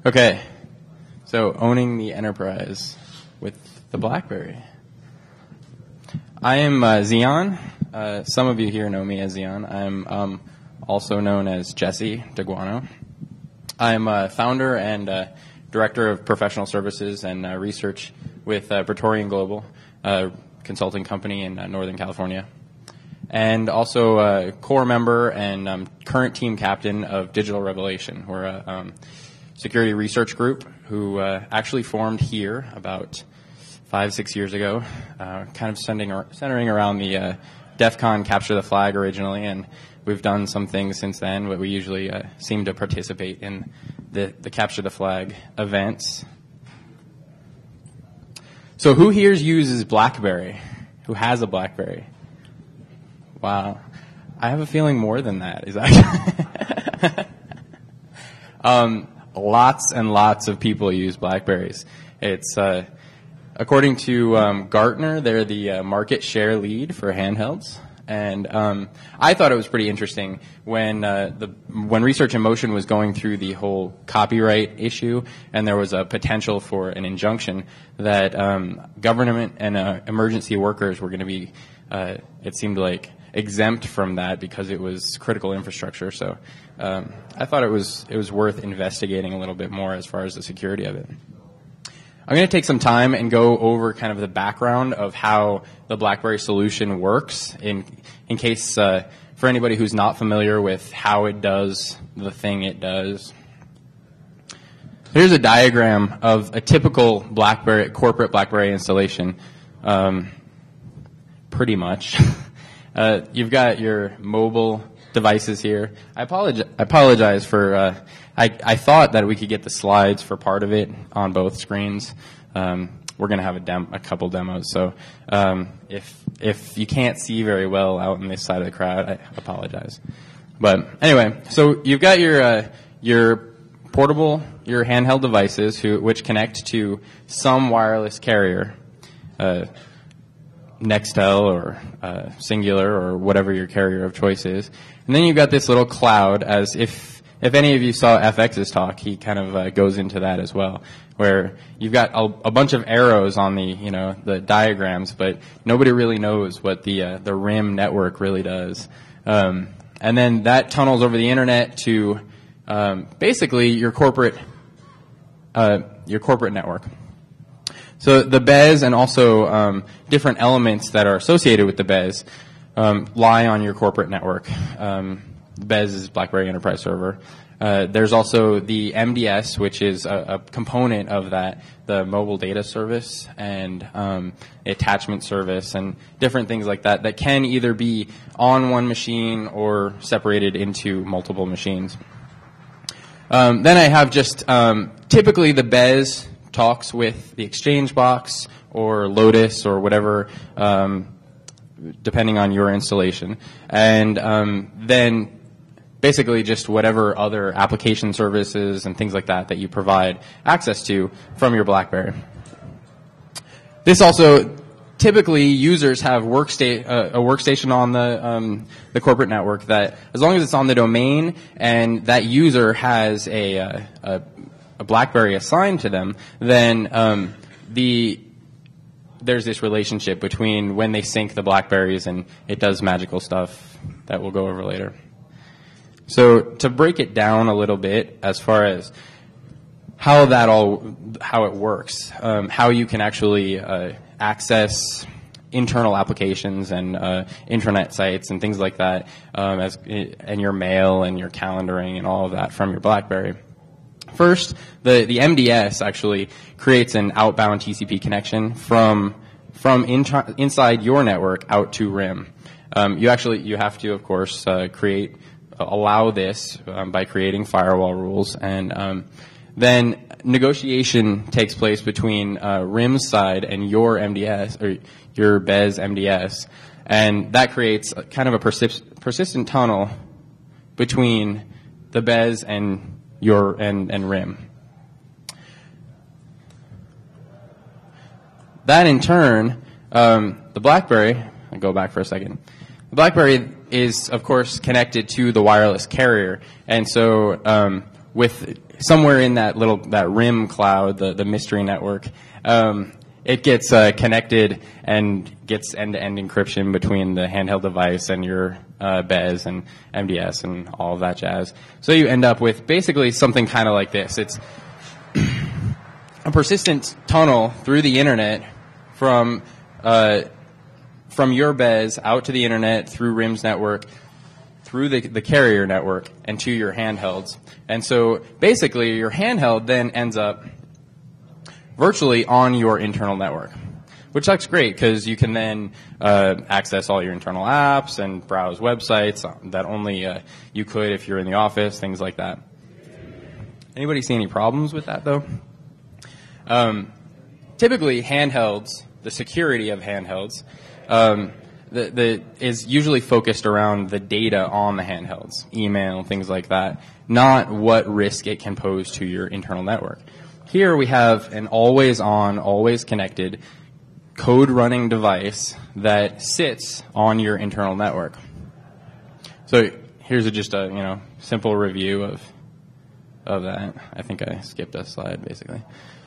Okay, so owning the enterprise with the BlackBerry. I am Zion. Some of you here know me as Zion. I'm also known as Jesse DeGuano. I'm founder and director of professional services and research with Praetorian Global, a consulting company in Northern California, and also a core member and current team captain of Digital Revelation. We're a security research group who actually formed here about 5-6 years ago, kind of centering around the DEF CON Capture the Flag originally, and we've done some things since then, but we usually seem to participate in the Capture the Flag events. So who here uses BlackBerry? Who has a BlackBerry? Wow. I have a feeling more than that is actually lots and lots of people use BlackBerries. It's according to Gartner, they're the market share lead for handhelds. And I thought it was pretty interesting when Research in Motion was going through the whole copyright issue, and there was a potential for an injunction that government and emergency workers were going to be, it seemed like, exempt from that because it was critical infrastructure. So I thought it was worth investigating a little bit more as far as the security of it. I'm going to take some time and go over kind of the background of how the BlackBerry solution works in case for anybody who's not familiar with how it does the thing it does. Here's a diagram of a typical BlackBerry, corporate BlackBerry installation. Pretty much. You've got your mobile devices here. I apologize for, I thought that we could get the slides for part of it on both screens. We're going to have a couple demos, so if you can't see very well out on this side of the crowd, I apologize. But anyway, so you've got your portable, your handheld devices which connect to some wireless carrier, Nextel or Singular or whatever your carrier of choice is. And then you've got this little cloud, as if any of you saw FX's talk, he kind of goes into that as well, where you've got a bunch of arrows on the diagrams, but nobody really knows what the RIM network really does. And then that tunnels over the internet to basically your corporate network. So the BES and also different elements that are associated with the BES lie on your corporate network. BES is BlackBerry Enterprise Server. There's also the MDS, which is a component of that, the mobile data service and attachment service and different things like that can either be on one machine or separated into multiple machines. Then I have just typically the BES talks with the Exchange box or Lotus or whatever, depending on your installation. And then basically just whatever other application services and things like that you provide access to from your BlackBerry. This also, typically users have a workstation on the corporate network that, as long as it's on the domain and that user has a BlackBerry assigned to them, then there's this relationship between when they sync the BlackBerries and it does magical stuff that we'll go over later. So to break it down a little bit as far as how it works, how you can actually access internal applications and intranet sites and things like that, and your mail and your calendaring and all of that from your BlackBerry. First, the MDS actually creates an outbound TCP connection from inside your network out to RIM. You have to, of course, allow this by creating firewall rules, and then negotiation takes place between RIM's side and your MDS or your BES MDS, and that creates kind of a persistent tunnel between the BES and and RIM. That in turn, the BlackBerry, I'll go back for a second. The BlackBerry is, of course, connected to the wireless carrier, and so with somewhere in that RIM cloud, the mystery network, it gets connected and gets end-to-end encryption between the handheld device and your BES and MDS and all of that jazz. So you end up with basically something kind of like this. It's a persistent tunnel through the internet from your BES out to the internet through RIM's network, through the carrier network, and to your handhelds. And so basically your handheld then ends up virtually on your internal network, which looks great because you can then access all your internal apps and browse websites that only you could if you're in the office, things like that. Anybody see any problems with that, though? Typically, handhelds, the security of handhelds, is usually focused around the data on the handhelds, email, things like that, not what risk it can pose to your internal network. Here we have an always-on, always-connected, code-running device that sits on your internal network. So here's just a simple review of that. I think I skipped a slide, basically.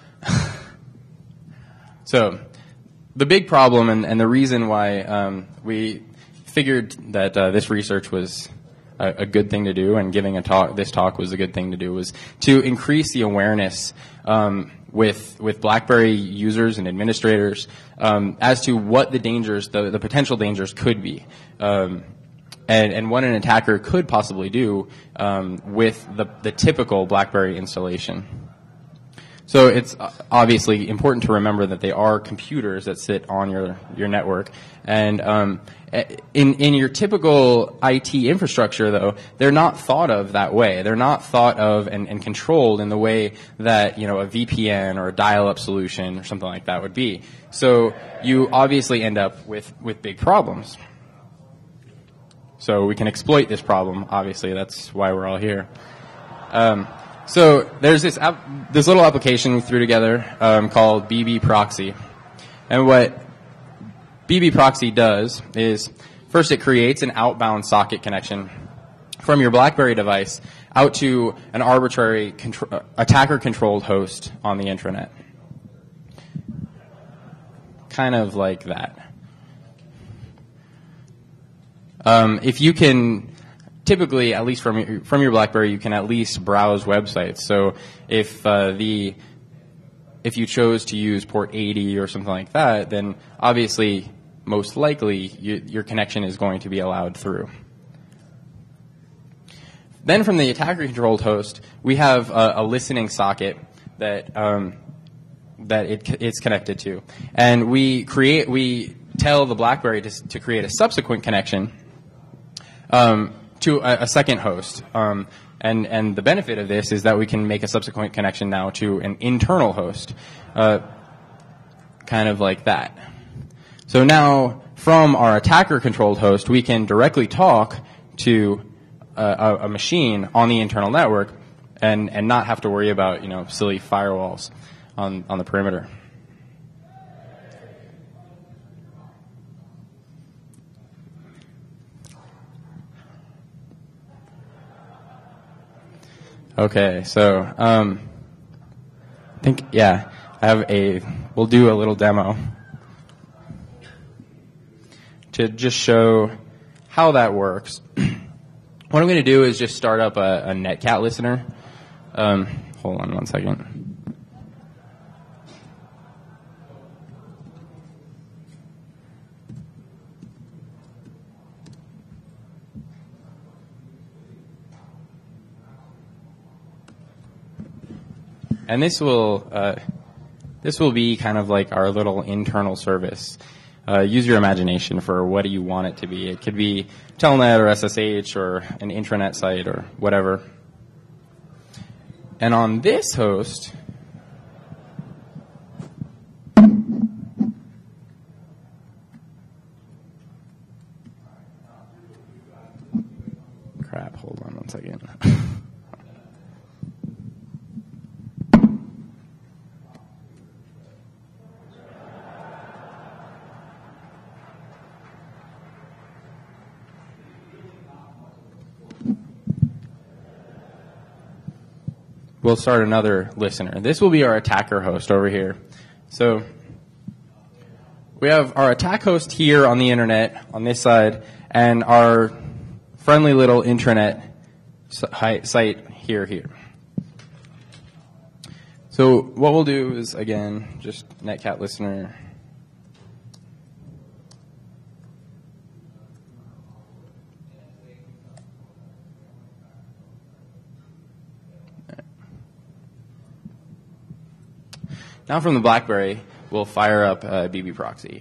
So the big problem and the reason why we figured that this research was a good thing to do and giving this talk was a good thing to do was to increase the awareness with BlackBerry users and administrators as to what the dangers, the potential dangers could be. And what an attacker could possibly do with the typical BlackBerry installation. So it's obviously important to remember that they are computers that sit on your network. And in your typical IT infrastructure, though, they're not thought of that way. They're not thought of and controlled in the way that a VPN or a dial-up solution or something like that would be. So you obviously end up with big problems. So we can exploit this problem. Obviously, that's why we're all here. So there's this little application we threw together called BB Proxy. And what BB Proxy does is, first it creates an outbound socket connection from your BlackBerry device out to an arbitrary attacker-controlled host on the intranet. Kind of like that. If you can... Typically, at least from your BlackBerry, you can at least browse websites. So if you chose to use port 80 or something like that, then obviously, most likely, your connection is going to be allowed through. Then from the attacker-controlled host, we have a listening socket that it's connected to, and we tell the BlackBerry to create a subsequent connection. To a second host. And the benefit of this is that we can make a subsequent connection now to an internal host. Kind of like that. So now, from our attacker-controlled host, we can directly talk to a machine on the internal network and not have to worry about, silly firewalls on the perimeter. Okay, so I think, we'll do a little demo to just show how that works. What I'm going to do is just start up a Netcat listener. Hold on one second. And this will be kind of like our little internal service. Use your imagination for what do you want it to be. It could be Telnet or SSH or an intranet site or whatever. And on this host, crap, hold on one second. we'll start another listener. This will be our attacker host over here. So we have our attack host here on the internet on this side, and our friendly little intranet site here. So what we'll do is, again, just netcat listener. Now from the BlackBerry, we'll fire up BB Proxy.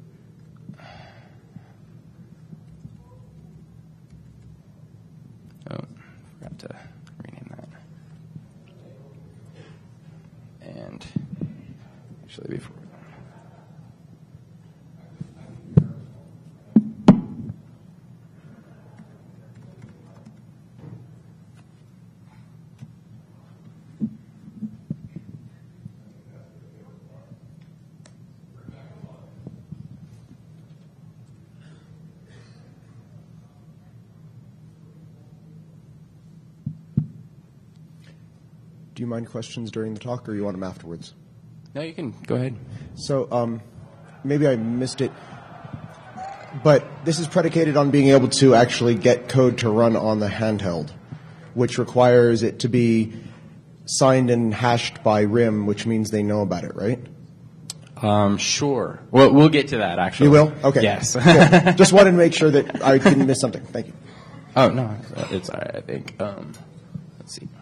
Oh, forgot to rename that. And actually before. Do you mind questions during the talk, or you want them afterwards? No, you can go ahead. So maybe I missed it, but this is predicated on being able to actually get code to run on the handheld, which requires it to be signed and hashed by RIM, which means they know about it, right? Sure. Well, we'll get to that, actually. You will? Okay. Yes. Cool. Just wanted to make sure that I didn't miss something. Thank you. Oh, no, it's all right, I think. Let's see.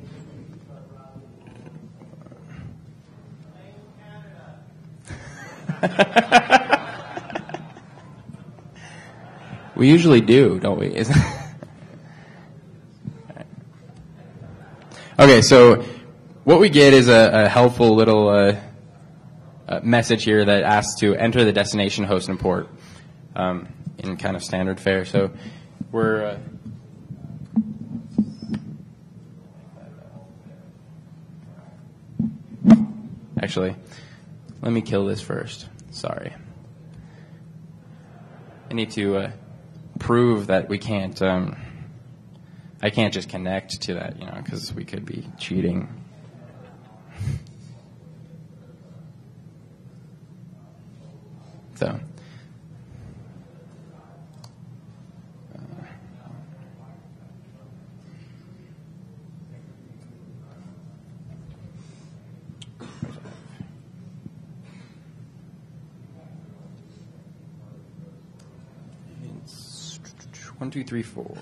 We usually do, don't we? Okay, so what we get is a helpful little message here that asks to enter the destination host and port in kind of standard fare. So we're actually, let me kill this first. Sorry. I need to prove that we can't, I can't just connect to that, because we could be cheating. So. It's 1, 2, 3, 4.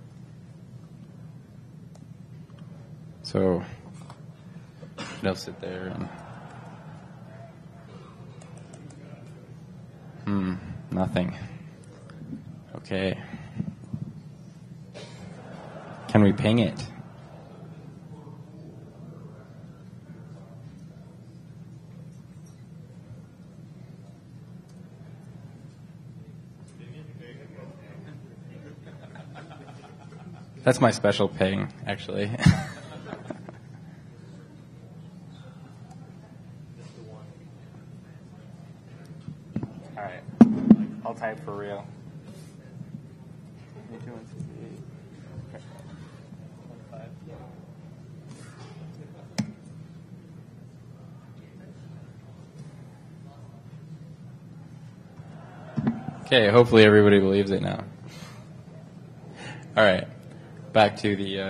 So they'll sit there and nothing. Okay. Can we ping it? That's my special ping, actually. All right. I'll type for real. Okay, hopefully everybody believes it now. All right, back to the,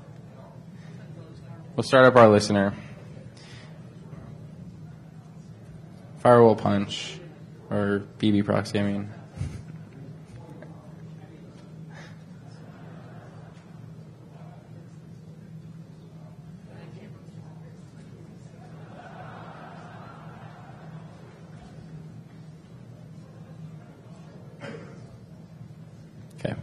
we'll start up our listener. Firewall punch, or BB proxy, I mean. Okay.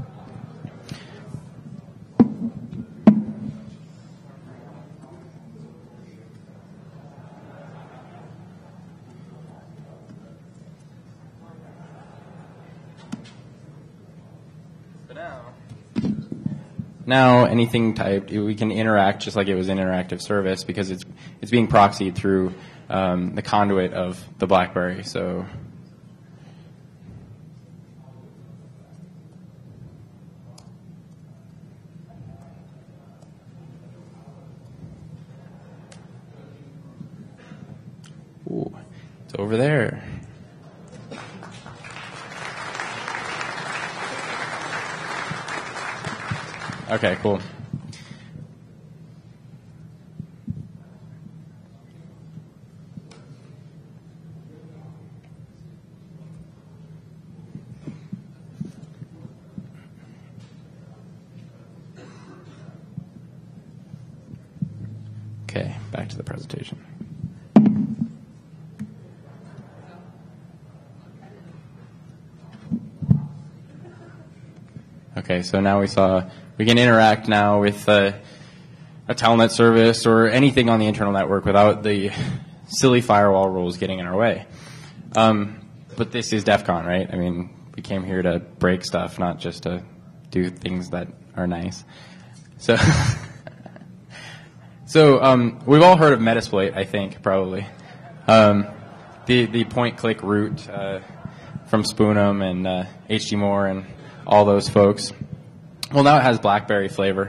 Now anything typed, we can interact just like it was an interactive service because it's being proxied through the conduit of the BlackBerry. So. It's over there. Okay, cool. Okay, back to the presentation. Okay, so now we can interact now with a telnet service or anything on the internal network without the silly firewall rules getting in our way. But this is DEF CON, right? I mean, we came here to break stuff, not just to do things that are nice. So, we've all heard of Metasploit, I think, probably. The point-click route from Spoonum and HDMore and all those folks. Well, now it has BlackBerry flavor.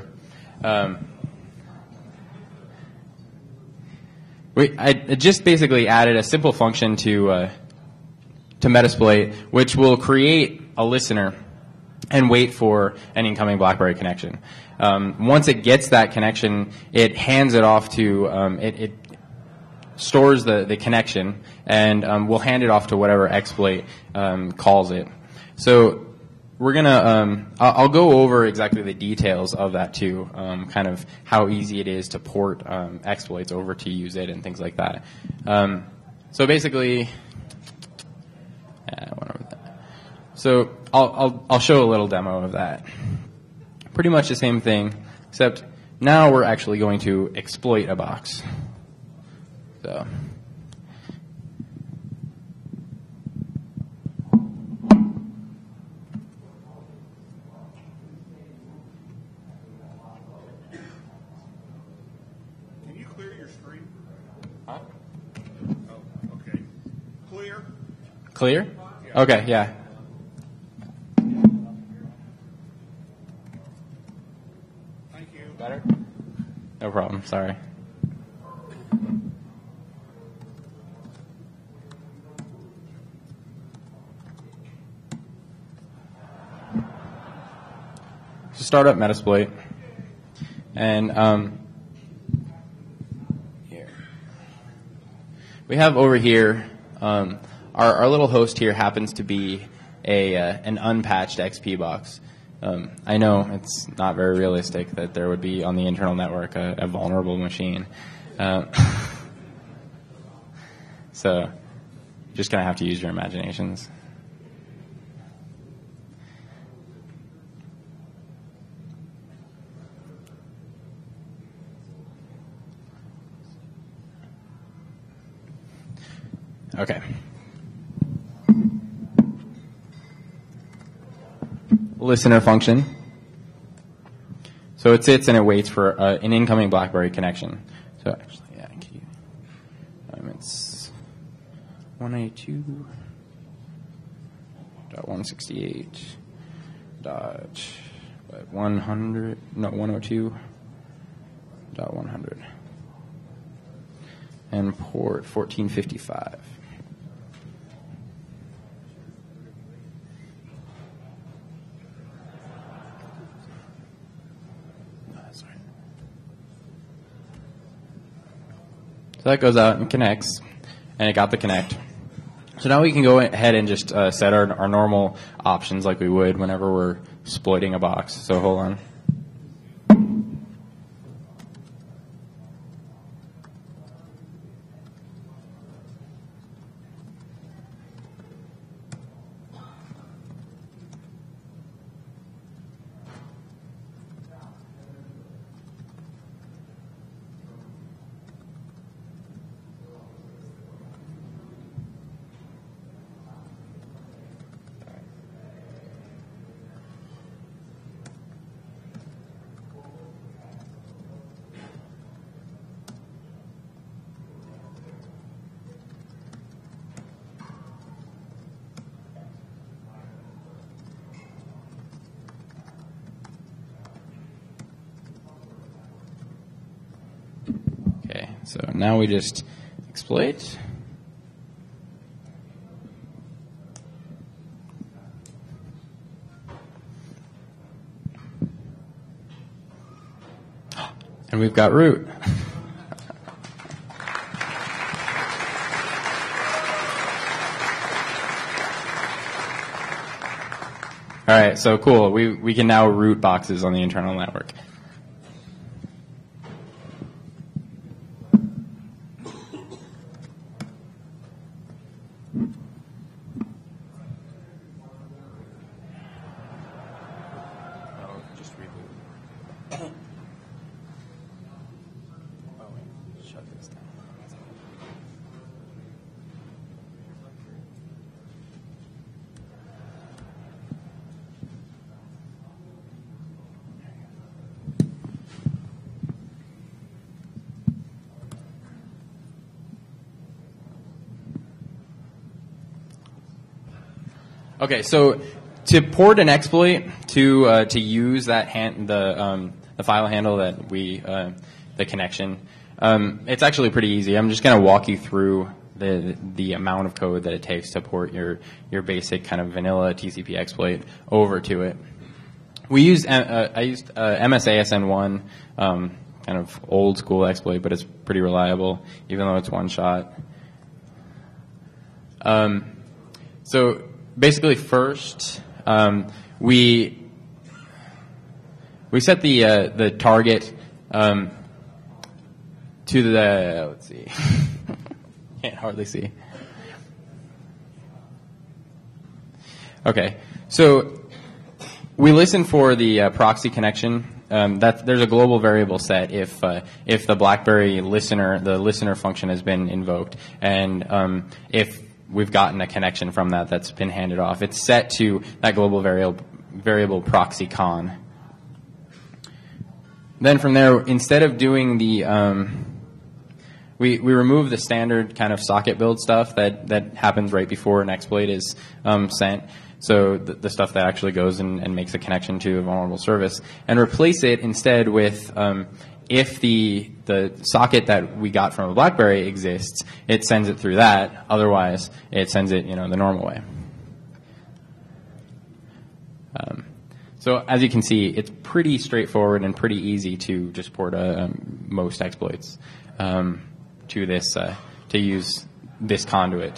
I just basically added a simple function to Metasploit, which will create a listener and wait for an incoming BlackBerry connection. Once it gets that connection, it hands it off to it stores the connection and will hand it off to whatever exploit calls it. So we're gonna I'll go over exactly the details of that too, kind of how easy it is to port exploits over to use it and things like that. So basically, I went over that. So I'll show a little demo of that. Pretty much the same thing, except now we're actually going to exploit a box. So. Can you clear your screen? Huh? Oh, okay. Clear? Clear? Yeah. Okay, yeah. Thank you. Better? No problem, sorry. So start up Metasploit. And here. We have over here, our little host here happens to be an unpatched XP box. I know it's not very realistic that there would be on the internal network a vulnerable machine. So just going to have to use your imaginations. Okay. Listener function. So it sits and it waits for an incoming BlackBerry connection. So actually, yeah, it's 192.168.100 and port 1455. So that goes out and connects, and it got the connect. So now we can go ahead and just set our normal options like we would whenever we're exploiting a box. So hold on. So now we just exploit. And we've got root. All right, so cool. We can now root boxes on the internal network. Okay, so to port an exploit to use that the file handle that the connection, it's actually pretty easy. I'm just going to walk you through the amount of code that it takes to port your basic kind of vanilla TCP exploit over to it. I used MSASN1, kind of old school exploit, but it's pretty reliable, even though it's one shot. So basically, first we set the target to the, let's see, can't hardly see. Okay, so we listen for the proxy connection. There's a global variable set if the BlackBerry listener function has been invoked, and if we've gotten a connection from that's been handed off, it's set to that global variable proxy con. Then from there, instead of doing the we remove the standard kind of socket build stuff that happens right before an exploit is sent. So the stuff that actually goes and makes a connection to a vulnerable service, and replace it instead with if the socket that we got from a BlackBerry exists, it sends it through that. Otherwise, it sends it the normal way. So as you can see, it's pretty straightforward and pretty easy to just port most exploits to this to use this conduit.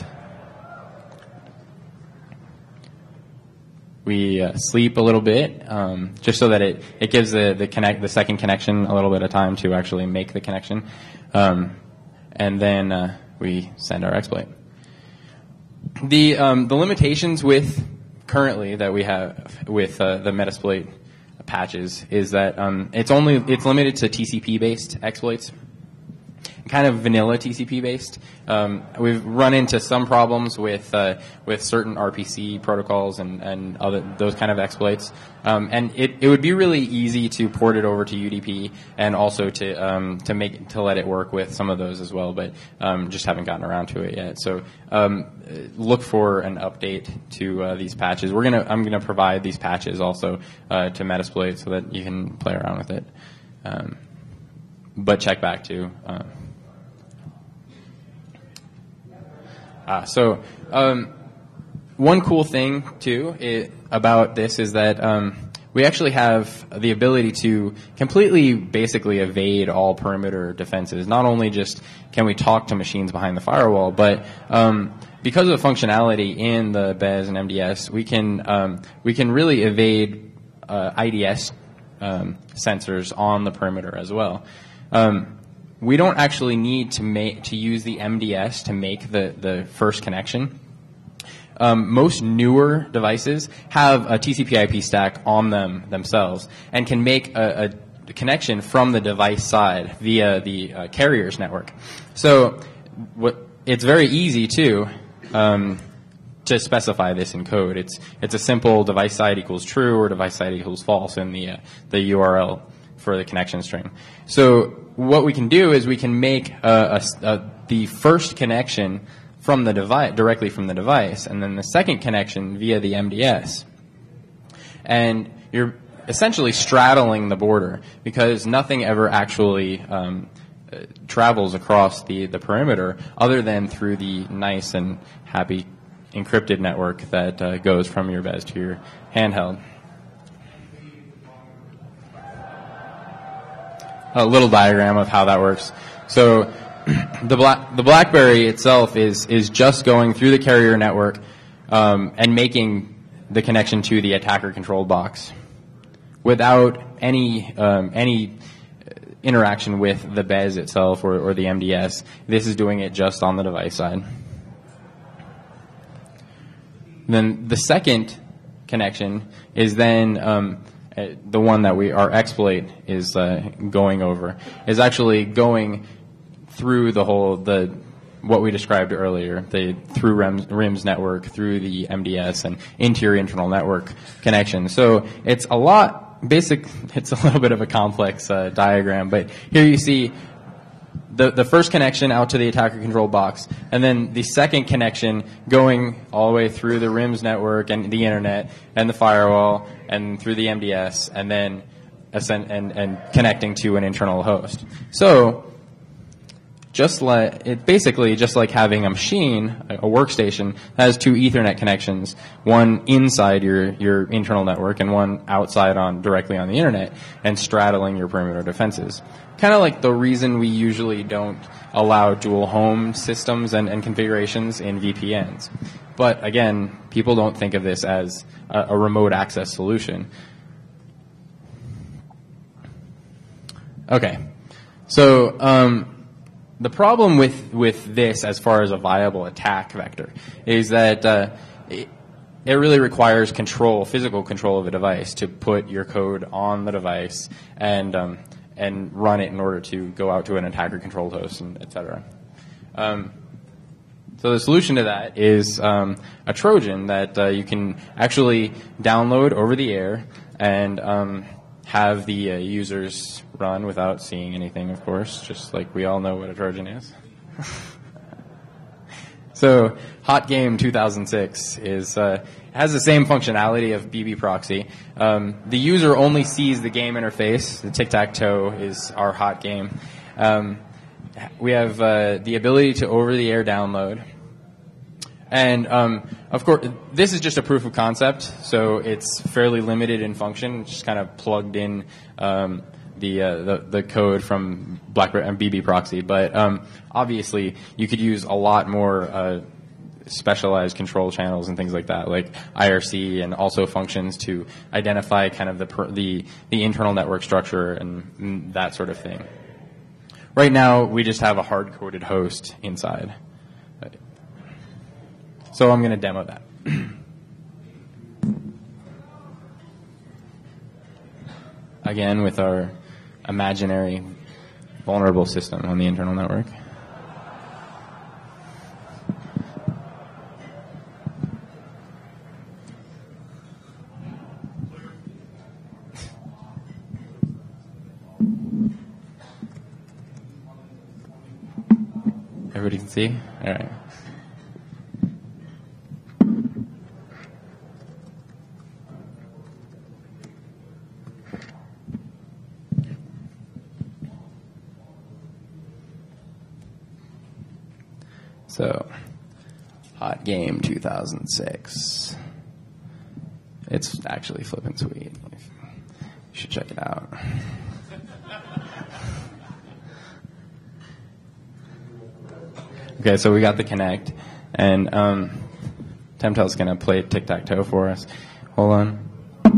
We sleep a little bit, just so that it gives the second connection a little bit of time to actually make the connection, and then we send our exploit. The limitations with currently that we have with the Metasploit patches is that it's limited to TCP based exploits. Kind of vanilla TCP based. We've run into some problems with certain RPC protocols and other those kind of exploits. And it would be really easy to port it over to UDP and also to let it work with some of those as well, but just haven't gotten around to it yet. So look for an update to these patches. I'm gonna provide these patches also to Metasploit so that you can play around with it. But check back too. So one cool thing too about this is that we actually have the ability to completely basically evade all perimeter defenses. Not only just can we talk to machines behind the firewall, but because of the functionality in the BES and MDS, we can really evade IDS sensors on the perimeter as well. We don't actually need to use the MDS to make the first connection. Most newer devices have a TCP/IP stack on them themselves and can make a connection from the device side via the carrier's network. So it's very easy to specify this in code. It's a simple device side equals true or device side equals false in the URL for the connection string. So what we can do is we can make the first connection from the device, directly from the device, and then the second connection via the MDS. And you're essentially straddling the border because nothing ever actually travels across the perimeter other than through the nice and happy encrypted network that goes from your BES to your handheld. a little diagram of how that works. So the BlackBerry itself is just going through the carrier network and making the connection to the attacker controlled box without any interaction with the BES itself or the MDS. This is doing it just on the device side. Then the second connection is then the one that our exploit is going over, is actually going through what we described earlier, through RIMS network, through the MDS, and into your internal network connection. So it's a lot basic. It's a little bit of a complex diagram, but here you see the first connection out to the attacker control box, and then the second connection going all the way through the RIMS network and the internet and the firewall and through the MDS, and then and connecting to an internal host. So just like having a machine, a workstation, that has two Ethernet connections, one inside your internal network and one outside directly on the internet, and straddling your perimeter defenses. Kind of like the reason we usually don't allow dual home systems and configurations in VPNs. But again, people don't think of this as a remote access solution. Okay, so the problem with this, as far as a viable attack vector, is that it really requires physical control of a device to put your code on the device and run it in order to go out to an attacker-controlled host, and et cetera. So the solution to that is a Trojan that you can actually download over the air and have the users run without seeing anything, of course, just like we all know what a Trojan is. So HotGame 2006 has the same functionality of BB proxy. The user only sees the game interface. The tic-tac-toe is our hot game. We have the ability to over-the-air download. And of course, this is just a proof of concept, so it's fairly limited in function. It's just kind of plugged in the code from BlackBerry and BB proxy. But obviously, you could use a lot more specialized control channels and things like that, like IRC, and also functions to identify kind of the internal network structure and that sort of thing. Right now, we just have a hard-coded host inside. So I'm going to demo that. Again, with our imaginary vulnerable system on the internal network. Everybody can see? All right. So, HotGame 2006. It's actually flippin' sweet. You should check it out. Okay, so we got the Kinect, and Temtel's going to play tic-tac-toe for us. Hold on.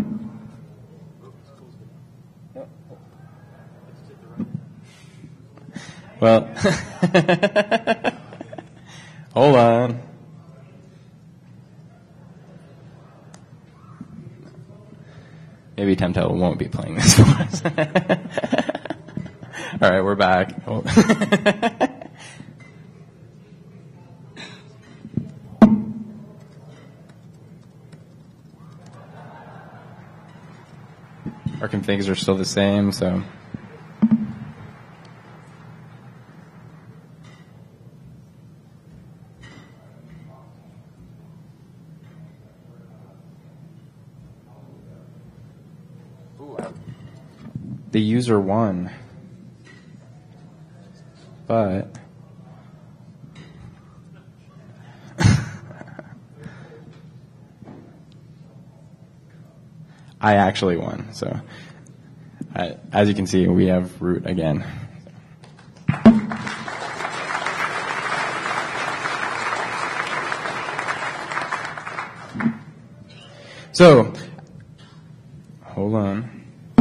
Well, hold on. Maybe Temtel won't be playing this for us. All right, we're back. Our configs are still the same, so. The user won, but I actually won, so as you can see, we have root again. So, hold on.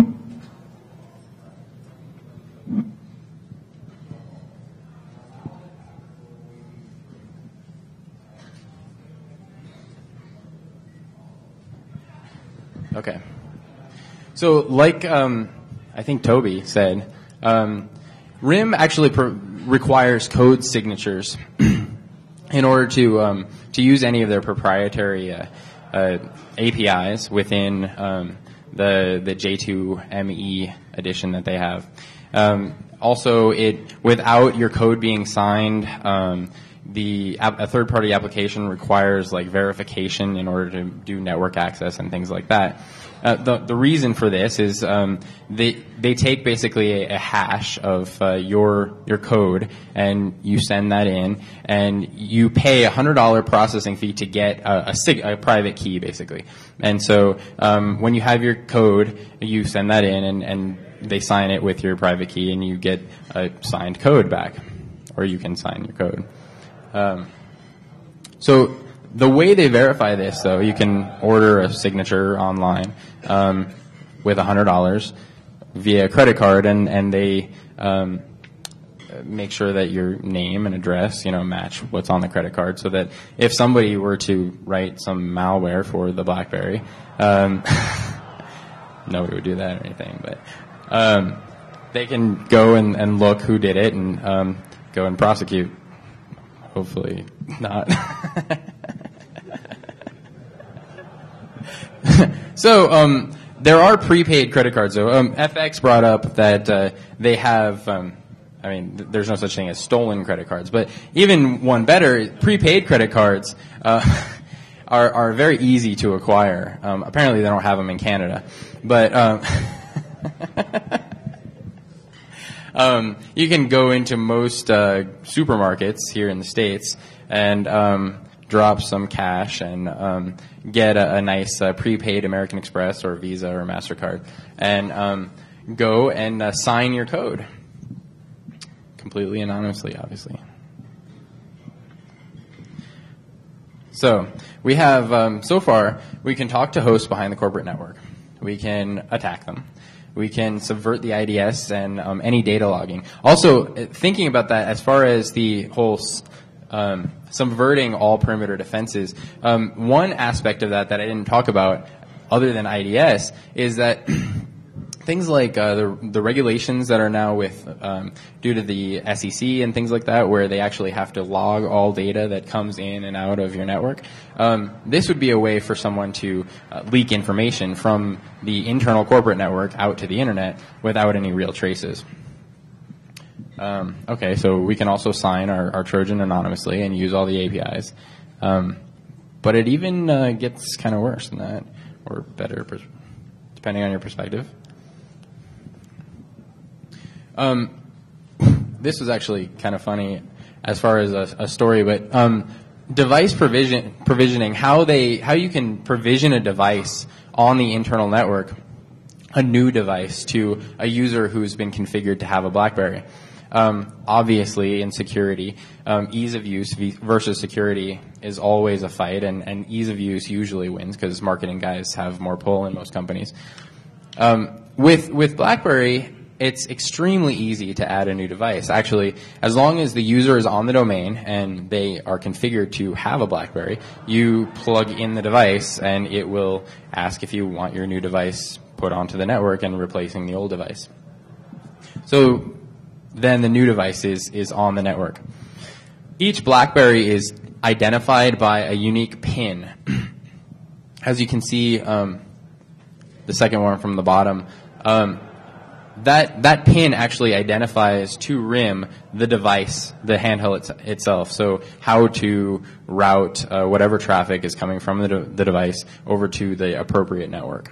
Okay. So, like I think Toby said, RIM actually requires code signatures in order to use any of their proprietary APIs within the J2ME edition that they have. Also, without your code being signed, a third-party application requires like verification in order to do network access and things like that. The reason for this is they take basically a hash of your code, and you send that in, and you pay a $100 processing fee to get a private key, basically. And so when you have your code, you send that in, and they sign it with your private key, and you get a signed code back, or you can sign your code. So the way they verify this, though, you can order a signature online with $100 via credit card, and they make sure that your name and address, match what's on the credit card, so that if somebody were to write some malware for the BlackBerry, nobody would do that or anything, but they can go and look who did it and go and prosecute. Hopefully not. So there are prepaid credit cards, though. FX brought up that they have, there's no such thing as stolen credit cards, but even one better, prepaid credit cards are very easy to acquire. Apparently they don't have them in Canada, but you can go into most supermarkets here in the States and drop some cash and get a nice prepaid American Express or Visa or MasterCard and go and sign your code. Completely anonymously, obviously. So we have, so far, we can talk to hosts behind the corporate network. We can attack them. We can subvert the IDS and any data logging. Also, thinking about that as far as the whole subverting all perimeter defenses, one aspect of that I didn't talk about other than IDS is that things like the regulations that are now with due to the SEC and things like that, where they actually have to log all data that comes in and out of your network. This would be a way for someone to leak information from the internal corporate network out to the internet without any real traces. Okay, so we can also sign our Trojan anonymously and use all the APIs. But it even gets kind of worse than that, or better, depending on your perspective. This was actually kind of funny as far as a story, but device provisioning, how you can provision a device on the internal network, a new device to a user who's been configured to have a BlackBerry. Obviously, in security, ease of use versus security is always a fight, and ease of use usually wins because marketing guys have more pull in most companies. With BlackBerry, it's extremely easy to add a new device. Actually, as long as the user is on the domain and they are configured to have a BlackBerry, you plug in the device and it will ask if you want your new device put onto the network and replacing the old device. So then the new device is on the network. Each BlackBerry is identified by a unique PIN. As you can see, the second one from the bottom, that PIN actually identifies to RIM the device, the handheld itself. So how to route whatever traffic is coming from the device over to the appropriate network.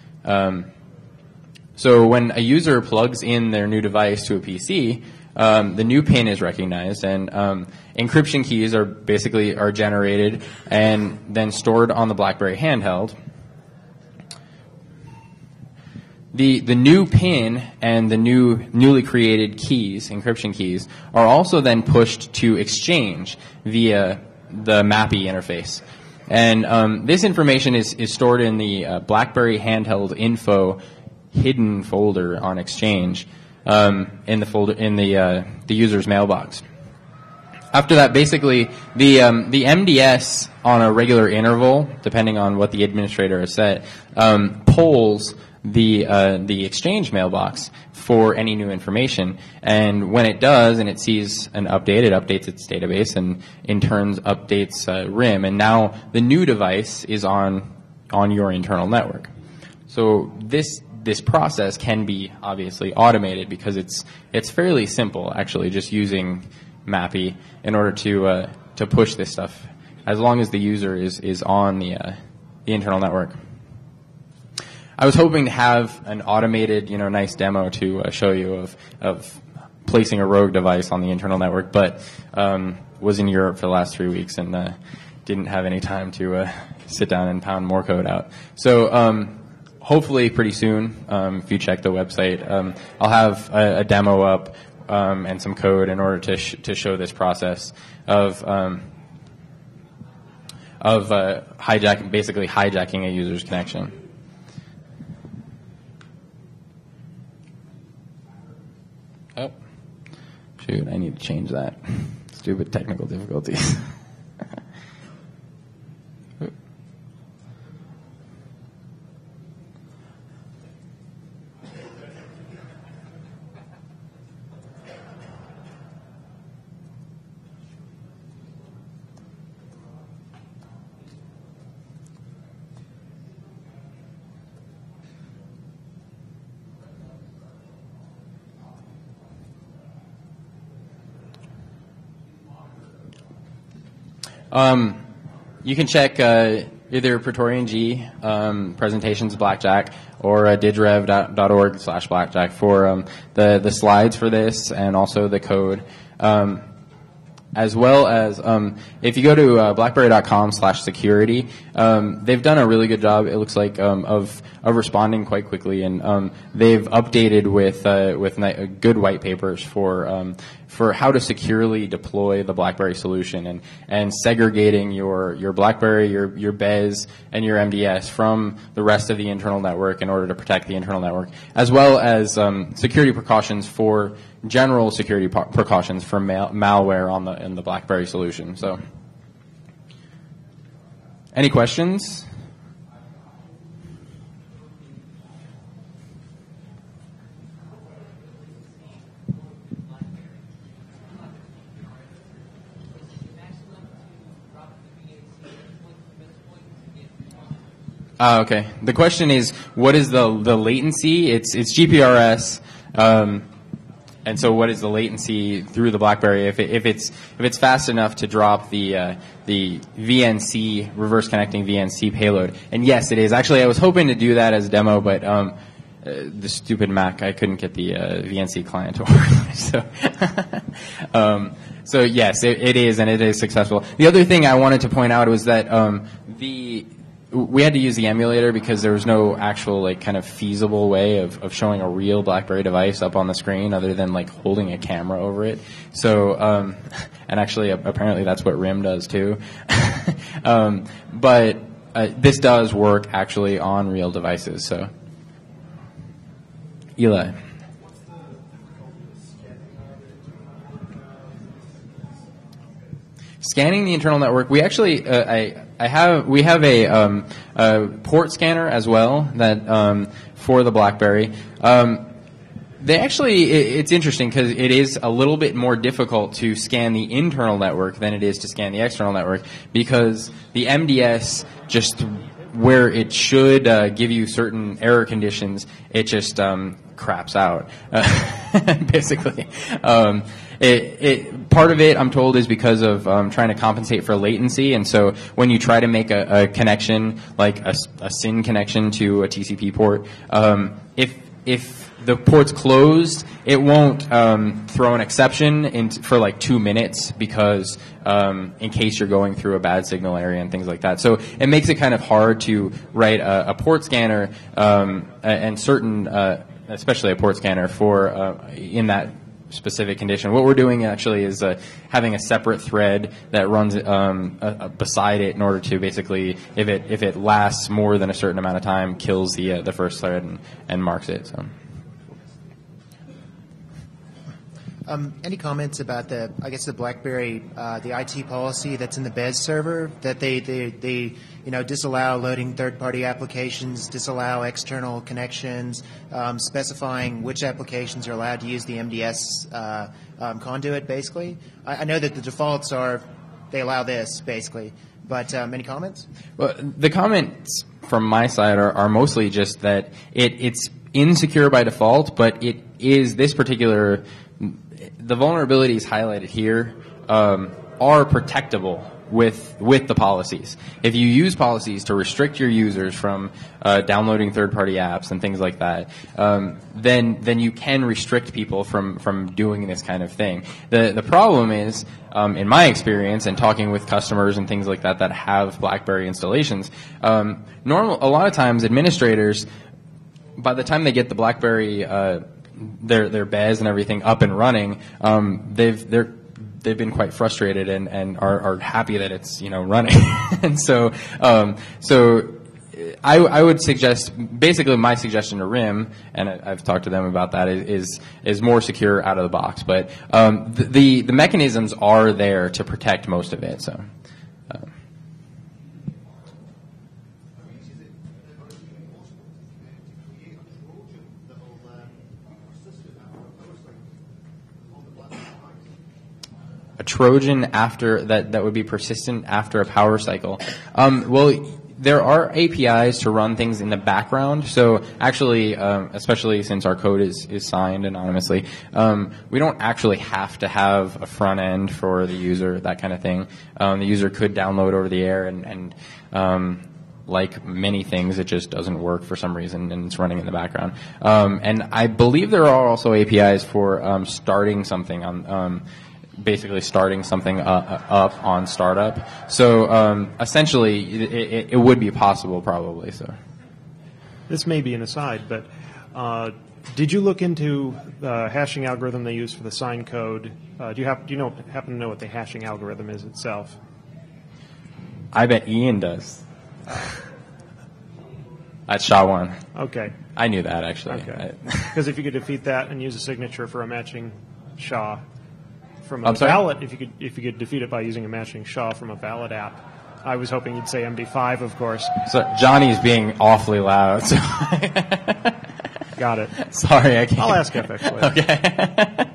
So when a user plugs in their new device to a PC, the new PIN is recognized, and encryption keys are generated and then stored on the BlackBerry handheld. the new PIN and the newly created keys, encryption keys, are also then pushed to Exchange via the MAPI interface. And this information is stored in the BlackBerry handheld info hidden folder on Exchange in the user's mailbox. After that, basically, the MDS on a regular interval, depending on what the administrator has set, polls the Exchange mailbox for any new information. And when it does, and it sees an update, it updates its database, and in turn updates RIM. And now the new device is on your internal network. So this process can be obviously automated because it's fairly simple, actually, just using MAPI in order to push this stuff, as long as the user is on the internal network. I was hoping to have an automated, nice demo to show you of placing a rogue device on the internal network, but was in Europe for the last 3 weeks and didn't have any time to sit down and pound more code out. So hopefully pretty soon, if you check the website, I'll have a demo up and some code in order to show this process of basically hijacking a user's connection. Oh, shoot! I need to change that. Stupid technical difficulties. You can check either Praetorian G, presentations Blackjack, or digrev.org/blackjack for the slides for this and also the code. As well as if you go to blackberry.com/security, they've done a really good job, it looks like, of responding quite quickly, and they've updated with good white papers for how to securely deploy the BlackBerry solution and segregating your BlackBerry, your BES, and your MDS from the rest of the internal network in order to protect the internal network, as well as security precautions for general security precautions for malware in the BlackBerry solution. So, any questions? Okay. The question is, what is the latency? It's GPRS, and so what is the latency through the BlackBerry if it's fast enough to drop the VNC reverse connecting VNC payload? And yes, it is. Actually, I was hoping to do that as a demo, but the stupid Mac, I couldn't get the VNC client to work. So yes, it is, and it is successful. The other thing I wanted to point out was that we had to use the emulator because there was no actual kind of feasible way of showing a real BlackBerry device up on the screen other than holding a camera over it. So, and actually apparently that's what RIM does too. But this does work actually on real devices. So, Eli. Scanning the internal network, we actually we have a port scanner as well that for the BlackBerry. It's interesting because it is a little bit more difficult to scan the internal network than it is to scan the external network because the MDS just where it should give you certain error conditions, it just craps out, basically. Part of it, I'm told, is because of trying to compensate for latency, and so when you try to make a connection, like a SYN connection to a TCP port, if the port's closed, it won't throw an exception for like 2 minutes because in case you're going through a bad signal area and things like that. So it makes it kind of hard to write a port scanner and certain, especially a port scanner for in that specific condition. What we're doing actually is having a separate thread that runs beside it in order to basically, if it lasts more than a certain amount of time, kills the first thread and marks it. So. Any comments about the BlackBerry, the IT policy that's in the Bez server, that they disallow loading third-party applications, disallow external connections, specifying which applications are allowed to use the MDS conduit, basically? I know that the defaults are they allow this, basically. But any comments? Well, the comments from my side are mostly just that it's insecure by default, but it is this particular... The vulnerabilities highlighted here are protectable with the policies. If you use policies to restrict your users from downloading third-party apps and things like that, then you can restrict people from doing this kind of thing. The problem is, in my experience and talking with customers and things like that have BlackBerry installations, a lot of times administrators, by the time they get the BlackBerry their Bez and everything up and running, they've been quite frustrated and are happy that it's running. And so I would suggest, basically my suggestion to RIM, and I've talked to them about that, is more secure out of the box. But the mechanisms are there to protect most of it. So. A Trojan after that would be persistent after a power cycle. Well, there are APIs to run things in the background. So actually, especially since our code is signed anonymously, we don't actually have to have a front end for the user, that kind of thing. The user could download over the air and like many things, it just doesn't work for some reason, and it's running in the background. And I believe there are also APIs for starting something on. Basically starting something up on startup. So essentially, it would be possible probably. So this may be an aside, but did you look into the hashing algorithm they use for the sign code? Do you happen to know what the hashing algorithm is itself? I bet Ian does. At SHA-1. Okay. I knew that actually. Okay. Because if you could defeat that and use a signature for a matching SHA. From a I'm sorry? valid, if you could defeat it by using a matching SHA from a valid app. I was hoping you'd say MD5, of course. So Johnny's being awfully loud. So Got it. Sorry, I can't. I'll ask FX later. Okay.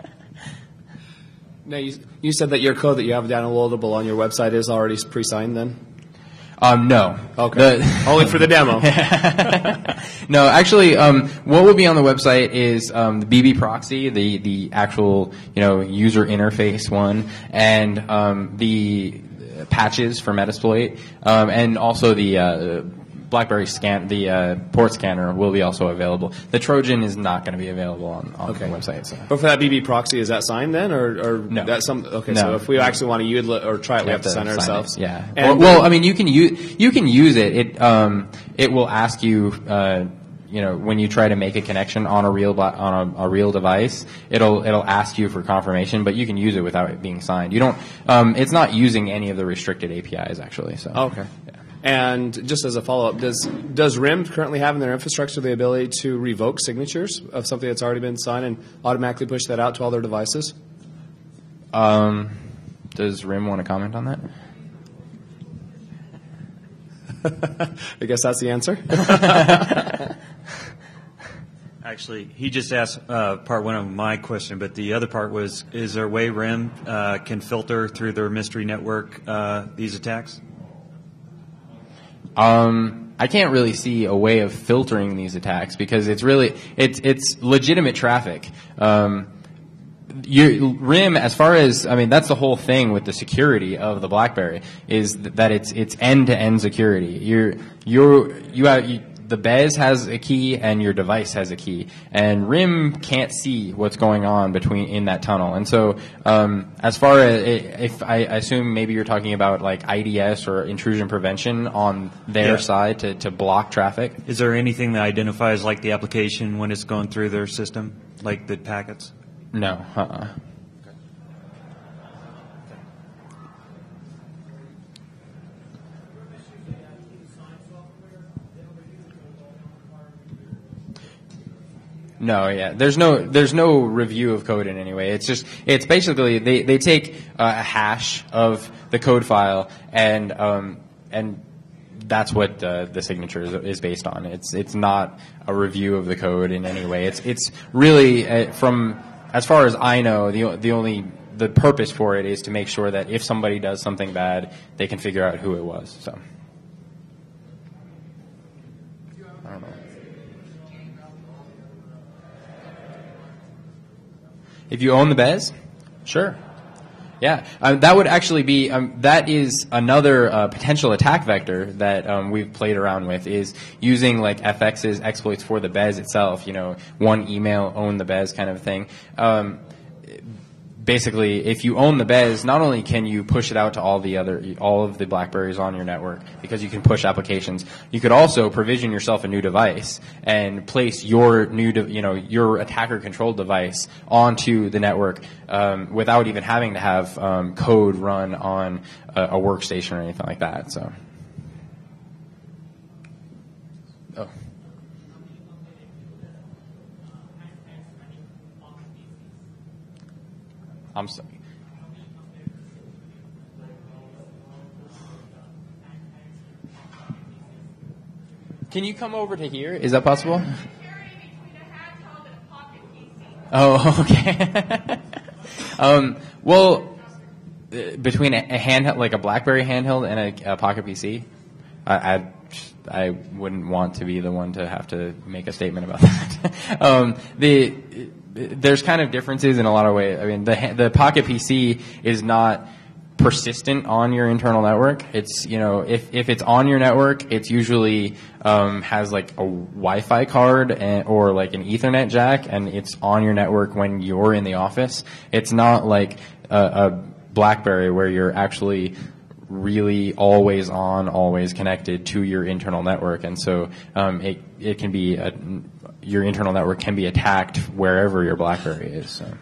Now, you said that your code that you have downloadable on your website is already pre-signed then? No. Okay. Only for the demo. No, actually, what will be on the website is the BB proxy, the actual user interface one, and the patches for Metasploit, and also the BlackBerry scan, the port scanner will be also available. The Trojan is not going to be available on the website. So. But for that BB proxy, is that signed then, or no? That's okay. No. So if we actually want to use it or try it, we have to sign it ourselves. Yeah. And well, I mean, you can use it. It will ask you. When you try to make a connection on a real device, it'll ask you for confirmation, but you can use it without it being signed. You don't. It's not using any of the restricted APIs actually. So. Okay. Yeah. And just as a follow-up, does RIM currently have in their infrastructure the ability to revoke signatures of something that's already been signed and automatically push that out to all their devices? Does RIM want to comment on that? I guess that's the answer. Actually, he just asked part one of my question, but the other part was, is there a way RIM can filter through their mystery network these attacks? I can't really see a way of filtering these attacks because it's legitimate traffic. RIM, as far as, that's the whole thing with the security of the BlackBerry is that it's end-to-end security. the BES has a key and your device has a key, and RIM can't see what's going on in that tunnel. And so, as far as if I assume maybe you're talking about like IDS or intrusion prevention on their side to block traffic. Is there anything that identifies like the application when it's going through their system, like the packets? No. No, yeah. There's no review of code in any way. It's basically they take a hash of the code file and that's what the signature is based on. It's not a review of the code in any way. It's really from as far as I know, the purpose for it is to make sure that if somebody does something bad, they can figure out who it was. So I don't know. If you own the BES, sure. Yeah, that would actually be that is another potential attack vector that we've played around with, is using like FX's exploits for the BES itself. One email, own the BES kind of thing. Basically, if you own the BES, not only can you push it out to all of the BlackBerries on your network because you can push applications, you could also provision yourself a new device and place your your attacker-controlled device onto the network without even having to have code run on a workstation or anything like that. So, I'm sorry. Can you come over to here? Is that possible? Oh, okay. Well, between a handheld, like a BlackBerry handheld, and a Pocket PC, I wouldn't want to be the one to have to make a statement about that. There's kind of differences in a lot of ways. I mean, the Pocket PC is not persistent on your internal network. It's, if it's on your network, it's usually has like a Wi-Fi card or like an Ethernet jack, and it's on your network when you're in the office. It's not like a BlackBerry where you're actually really always on, always connected to your internal network, and so it can be your internal network can be attacked wherever your BlackBerry is. So.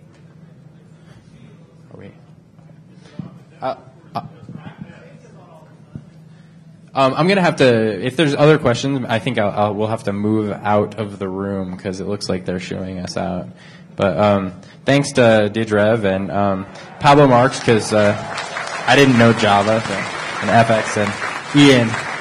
I'm gonna have to. If there's other questions, I think we'll have to move out of the room because it looks like they're showing us out. But thanks to Didrev and Pablo Marks, because I didn't know Java, and FX and Ian.